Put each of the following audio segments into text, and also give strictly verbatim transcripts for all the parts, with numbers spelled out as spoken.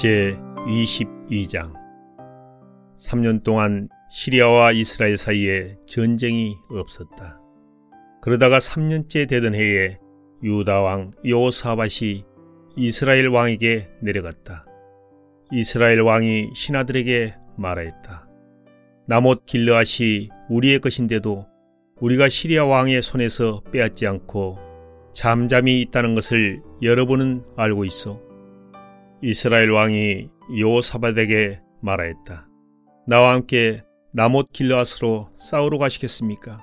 제이십이 장. 삼 년 동안 시리아와 이스라엘 사이에 전쟁이 없었다. 그러다가 삼 년째 되던 해에 유다 왕 여호사밧이 이스라엘 왕에게 내려갔다. 이스라엘 왕이 신하들에게 말하였다. 나못 길르앗이 우리의 것인데도 우리가 시리아 왕의 손에서 빼앗지 않고 잠잠히 있다는 것을 여러분은 알고 있어. 이스라엘 왕이 여호사밧에게 말하였다. 나와 함께 나못 길르앗으로 싸우러 가시겠습니까?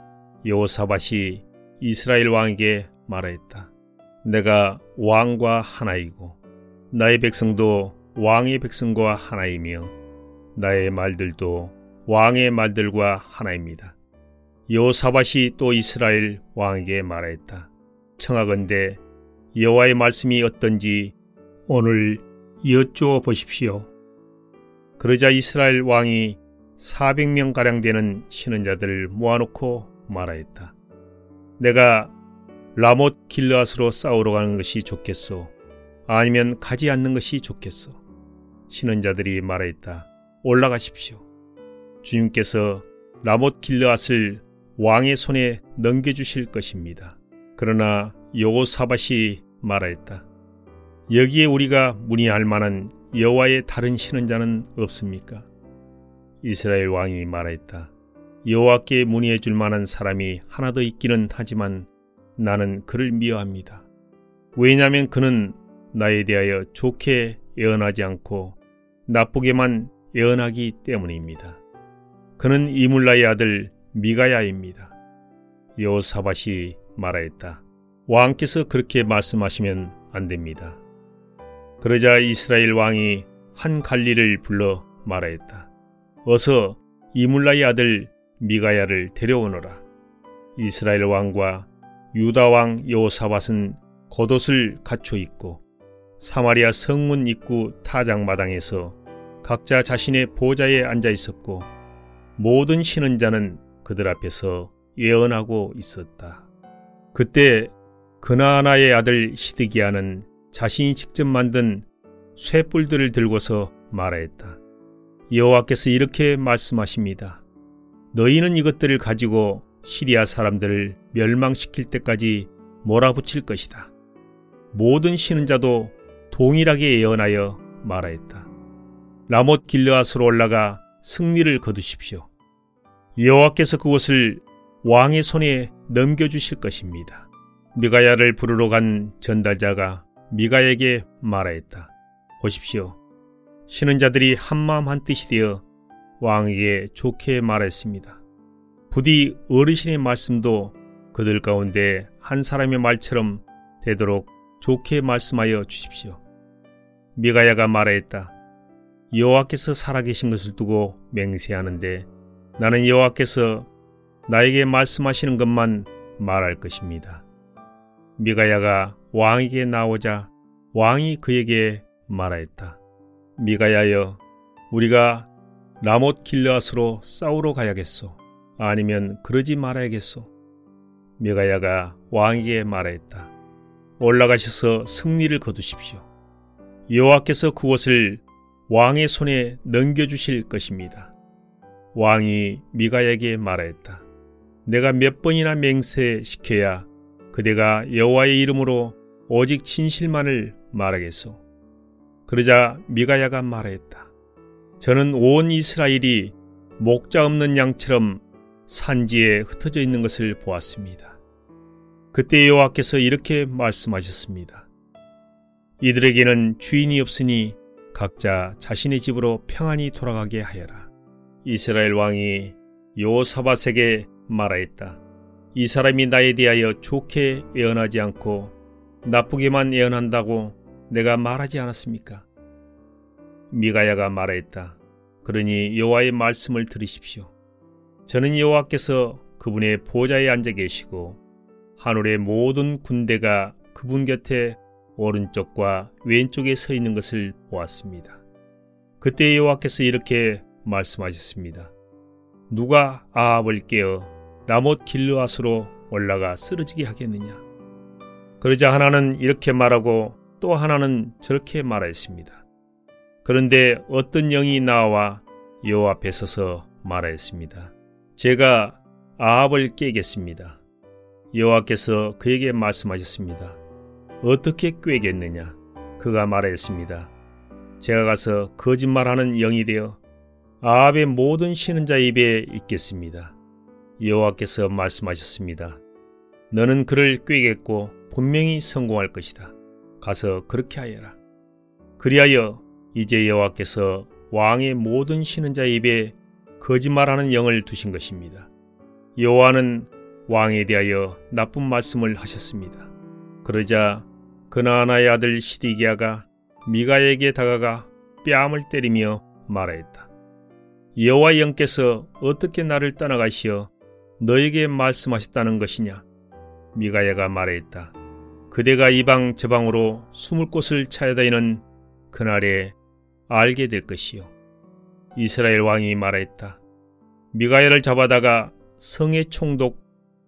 여호사밧이 이스라엘 왕에게 말하였다. 내가 왕과 하나이고 나의 백성도 왕의 백성과 하나이며 나의 말들도 왕의 말들과 하나입니다. 여호사밧이 또 이스라엘 왕에게 말하였다. 청하건대 여호와의 말씀이 어떤지 오늘 여쭈어 보십시오. 그러자 이스라엘 왕이 사백 명가량 되는 신원자들을 모아놓고 말하였다. 내가 라못 길르앗으로 싸우러 가는 것이 좋겠소? 아니면 가지 않는 것이 좋겠소? 신원자들이 말하였다. 올라가십시오. 주님께서 라못 길르앗을 왕의 손에 넘겨주실 것입니다. 그러나 여호사밧이 말하였다. 여기에 우리가 문의할 만한 여호와의 다른 신원자는 없습니까? 이스라엘 왕이 말하였다. 여호와께 문의해 줄 만한 사람이 하나 더 있기는 하지만 나는 그를 미워합니다. 왜냐하면 그는 나에 대하여 좋게 예언하지 않고 나쁘게만 예언하기 때문입니다. 그는 이물라의 아들 미가야입니다. 여호사밧이 말하였다. 왕께서 그렇게 말씀하시면 안 됩니다. 그러자 이스라엘 왕이 한 관리를 불러 말하였다. 어서 이물라의 아들 미가야를 데려오너라. 이스라엘 왕과 유다 왕 여호사밧은 겉옷을 갖춰 입고 사마리아 성문 입구 타작마당에서 각자 자신의 보좌에 앉아 있었고 모든 신원자는 그들 앞에서 예언하고 있었다. 그때 그나아나의 아들 시드기야는 자신이 직접 만든 쇠뿔들을 들고서 말하였다. 여호와께서 이렇게 말씀하십니다. 너희는 이것들을 가지고 시리아 사람들을 멸망시킬 때까지 몰아붙일 것이다. 모든 신은자도 동일하게 예언하여 말하였다. 라못 길르앗으로 올라가 승리를 거두십시오. 여호와께서 그곳을 왕의 손에 넘겨주실 것입니다. 미가야를 부르러 간 전달자가 미가야에게 말하였다. 보십시오. 신은자들이 한마음 한뜻이 되어 왕에게 좋게 말했습니다. 부디 어르신의 말씀도 그들 가운데 한 사람의 말처럼 되도록 좋게 말씀하여 주십시오. 미가야가 말하였다. 여호와께서 살아계신 것을 두고 맹세하는데 나는 여호와께서 나에게 말씀하시는 것만 말할 것입니다. 미가야가 왕에게 나오자 왕이 그에게 말하였다. 미가야여, 우리가 라못 길르앗으로 싸우러 가야겠소? 아니면 그러지 말아야겠소? 미가야가 왕에게 말하였다. 올라가셔서 승리를 거두십시오. 여호와께서 그곳을 왕의 손에 넘겨주실 것입니다. 왕이 미가야에게 말하였다. 내가 몇 번이나 맹세시켜야 그대가 여호와의 이름으로 오직 진실만을 말하겠소? 그러자 미가야가 말하였다. 저는 온 이스라엘이 목자 없는 양처럼 산지에 흩어져 있는 것을 보았습니다. 그때 여호와께서 이렇게 말씀하셨습니다. 이들에게는 주인이 없으니 각자 자신의 집으로 평안히 돌아가게 하여라. 이스라엘 왕이 여호사밧에게 말하였다. 이 사람이 나에 대하여 좋게 예언하지 않고 나쁘게만 예언한다고 내가 말하지 않았습니까? 미가야가 말하였다. 그러니 여호와의 말씀을 들으십시오. 저는 여호와께서 그분의 보좌에 앉아 계시고 하늘의 모든 군대가 그분 곁에 오른쪽과 왼쪽에 서 있는 것을 보았습니다. 그때 여호와께서 이렇게 말씀하셨습니다. 누가 아합을 깨어 라못 길르앗으로 올라가 쓰러지게 하겠느냐? 그러자 하나는 이렇게 말하고 또 하나는 저렇게 말하였습니다. 그런데 어떤 영이 나와 여호와 앞에 서서 말하였습니다. 제가 아합을 깨겠습니다. 여호와께서 그에게 말씀하셨습니다. 어떻게 꾀겠느냐? 그가 말하였습니다. 제가 가서 거짓말하는 영이 되어 아합의 모든 쉬는 자 입에 있겠습니다. 여호와께서 말씀하셨습니다. 너는 그를 꾀겠고 분명히 성공할 것이다. 가서 그렇게 하여라. 그리하여 이제 여호와께서 왕의 모든 쉬는 자 입에 거짓말하는 영을 두신 것입니다. 여호와는 왕에 대하여 나쁜 말씀을 하셨습니다. 그러자 그나아나의 아들 시디기야가 미가에게 다가가 뺨을 때리며 말하였다. 여호와 영께서 어떻게 나를 떠나가시어 너에게 말씀하셨다는 것이냐? 미가야가 말하였다. 그대가 이방 저방으로 숨을 곳을 찾아다니는 그날에 알게 될 것이요. 이스라엘 왕이 말하였다. 미가야를 잡아다가 성의 총독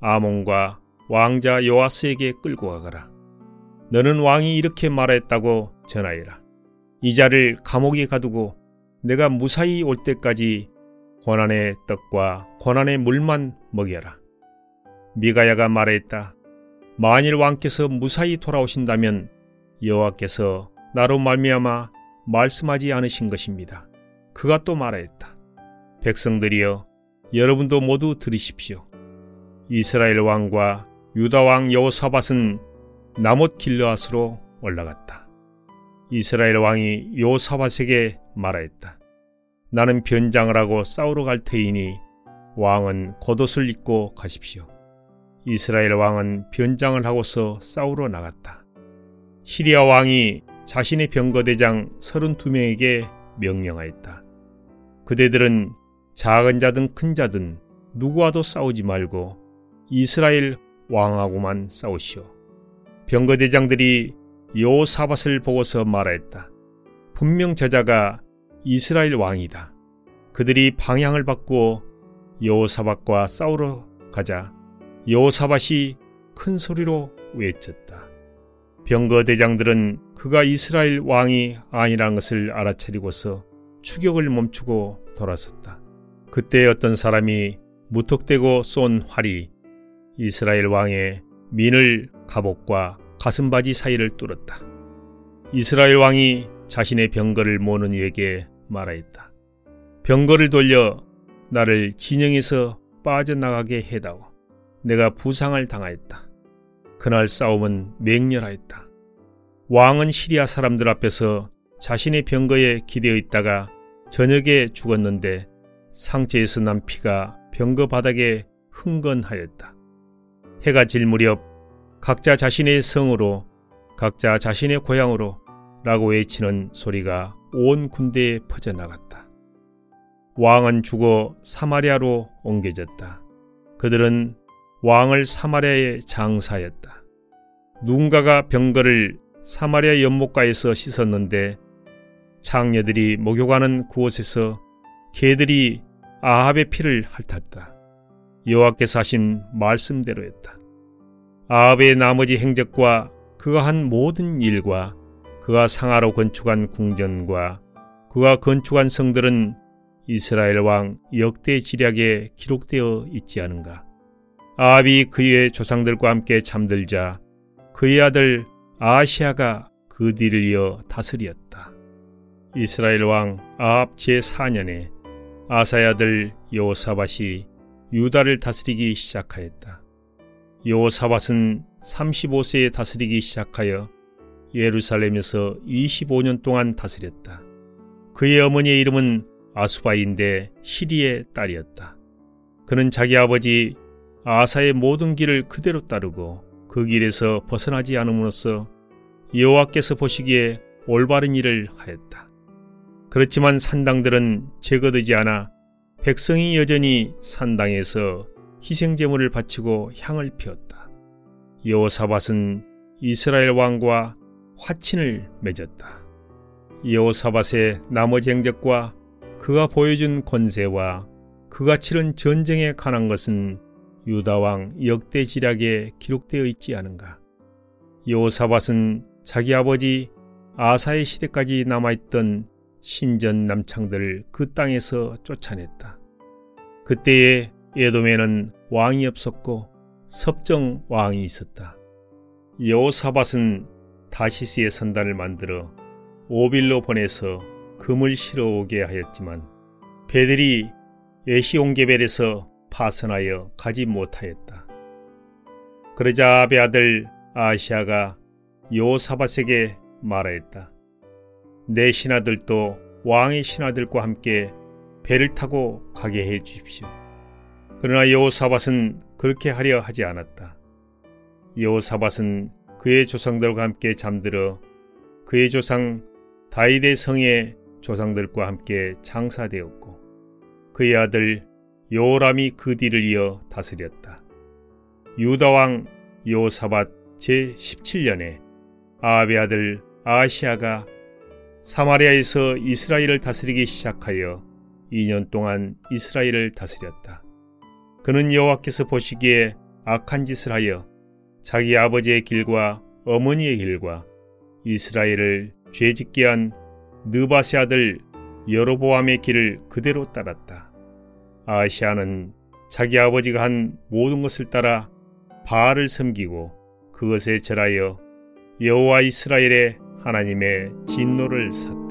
아몬과 왕자 요아스에게 끌고 가거라. 너는 왕이 이렇게 말하였다고 전하여라. 이 자를 감옥에 가두고 내가 무사히 올 때까지 고난의 떡과 고난의 물만 먹여라. 미가야가 말하였다. 만일 왕께서 무사히 돌아오신다면 여호와께서 나로 말미암아 말씀하지 않으신 것입니다. 그가 또 말하였다. 백성들이여 여러분도 모두 들으십시오. 이스라엘 왕과 유다 왕 여호사밧은 나못 길르앗으로 올라갔다. 이스라엘 왕이 여호사밧에게 말하였다. 나는 변장을 하고 싸우러 갈 터이니 왕은 겉옷을 입고 가십시오. 이스라엘 왕은 변장을 하고서 싸우러 나갔다. 시리아 왕이 자신의 병거대장 서른두 명에게 명령하였다. 그대들은 작은 자든 큰 자든 누구와도 싸우지 말고 이스라엘 왕하고만 싸우시오. 병거대장들이 여호사밧을 보고서 말하였다. 분명 저자가 이스라엘 왕이다. 그들이 방향을 바꾸어 여호사밧과 싸우러 가자 여호사밧이 큰 소리로 외쳤다. 병거대장들은 그가 이스라엘 왕이 아니라는 것을 알아차리고서 추격을 멈추고 돌아섰다. 그때 어떤 사람이 무턱대고 쏜 활이 이스라엘 왕의 민을 갑옷과 가슴바지 사이를 뚫었다. 이스라엘 왕이 자신의 병거를 모는 이에게 말하였다. 병거를 돌려 나를 진영에서 빠져나가게 해다오. 내가 부상을 당하였다. 그날 싸움은 맹렬하였다. 왕은 시리아 사람들 앞에서 자신의 병거에 기대어 있다가 저녁에 죽었는데 상처에서 난 피가 병거 바닥에 흥건하였다. 해가 질 무렵 각자 자신의 성으로 각자 자신의 고향으로 라고 외치는 소리가 온 군대에 퍼져나갔다. 왕은 죽어 사마리아로 옮겨졌다. 그들은 왕을 사마리아에 장사하였다. 누군가가 병거를 사마리아 연못가에서 씻었는데 창녀들이 목욕하는 그곳에서 개들이 아합의 피를 핥았다. 여호와께서 하신 말씀대로였다. 아합의 나머지 행적과 그가 한 모든 일과 그가 상하로 건축한 궁전과 그가 건축한 성들은 이스라엘 왕 역대 지략에 기록되어 있지 않은가. 아합이 그의 조상들과 함께 잠들자 그의 아들 아하시아가 그 뒤를 이어 다스리었다. 이스라엘 왕 아합 제사 년에 아사의 아들 여호사밧이 유다를 다스리기 시작하였다. 여호사밧은 삼십오 세에 다스리기 시작하여 예루살렘에서 이십오 년 동안 다스렸다. 그의 어머니의 이름은 아수바인데 시리의 딸이었다. 그는 자기 아버지 아사의 모든 길을 그대로 따르고 그 길에서 벗어나지 않음으로써 여호와께서 보시기에 올바른 일을 하였다. 그렇지만 산당들은 제거되지 않아 백성이 여전히 산당에서 희생제물을 바치고 향을 피웠다. 여호사밧은 이스라엘 왕과 화친을 맺었다. 여호사밧의 나머지 행적과 그가 보여준 권세와 그가 치른 전쟁에 관한 것은 유다 왕 역대 지략에 기록되어 있지 않은가. 여호사밧은 자기 아버지 아사의 시대까지 남아있던 신전 남창들을 그 땅에서 쫓아냈다. 그때에 에돔에는 왕이 없었고 섭정 왕이 있었다. 여호사밧은 다시스의 선단을 만들어 오빌로 보내서 금을 실어오게 하였지만 배들이 에시온게벨에서 파선하여 가지 못하였다. 그러자 아합의 아들 아하시야가 여호사밧에게 말하였다. 내 신하들도 왕의 신하들과 함께 배를 타고 가게 해 주십시오. 그러나 여호사밧은 그렇게 하려 하지 않았다. 여호사밧은 그의 조상들과 함께 잠들어 그의 조상 다윗의 성의 조상들과 함께 장사되었고 그의 아들 여호람이 그 뒤를 이어 다스렸다. 유다 왕 여호사밧 제십칠 년에 아합의 아들 아하시야가 사마리아에서 이스라엘을 다스리기 시작하여 이 년 동안 이스라엘을 다스렸다. 그는 여호와께서 보시기에 악한 짓을 하여 자기 아버지의 길과 어머니의 길과 이스라엘을 죄짓게 한 느바세 아들 여로보암의 길을 그대로 따랐다. 아하시야는 자기 아버지가 한 모든 것을 따라 바알을 섬기고 그것에 절하여 여호와 이스라엘의 하나님의 진노를 샀다.